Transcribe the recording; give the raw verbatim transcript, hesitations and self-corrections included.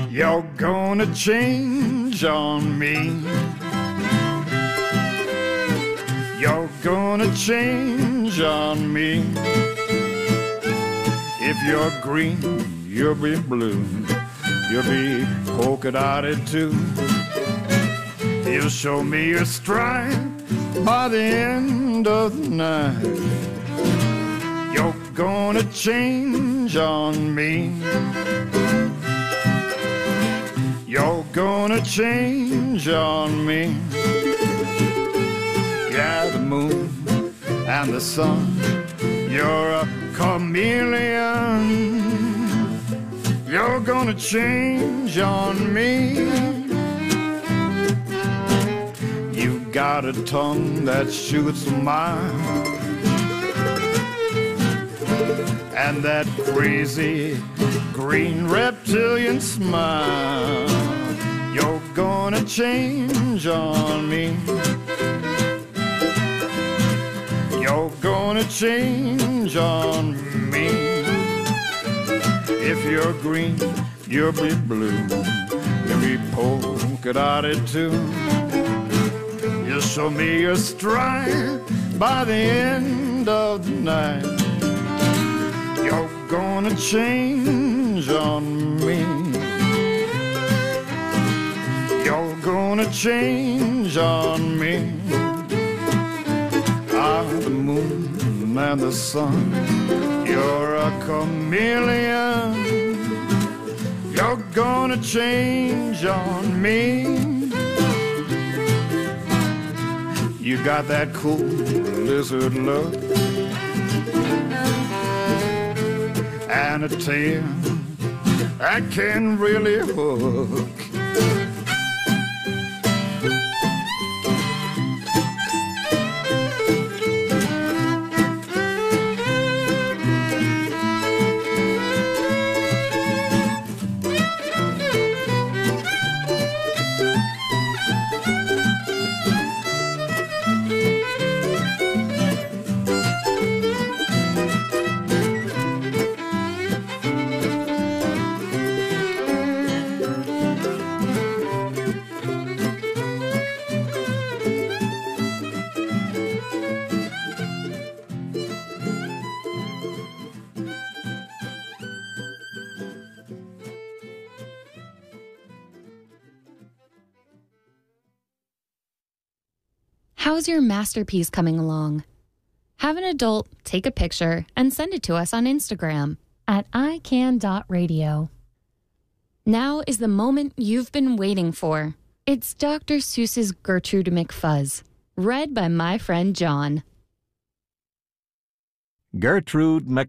You're gonna change on me. You're gonna change on me. If you're green, you'll be blue. You'll be polka dotted too. You'll show me your stride by the end of the night. You're gonna change on me. You're gonna change on me. Yeah, the moon and the sun, you're a chameleon. You're gonna change on me. You got a tongue that shoots a mile, and that crazy green reptilian smile. You're gonna change on me. You're gonna change on me. If you're green, you'll be blue. You'll be polka dotted too. You'll show me your stride by the end of the night. You're gonna change on me. You're gonna change on me. Ah, the moon and the sun, you're a chameleon. You're gonna change on me. You got that cool lizard look and a tail that can really hook. How's your masterpiece coming along? Have an adult take a picture and send it to us on Instagram at i can dot radio. Now is the moment you've been waiting for. It's Doctor Seuss's Gertrude McFuzz, read by my friend John. Gertrude Mc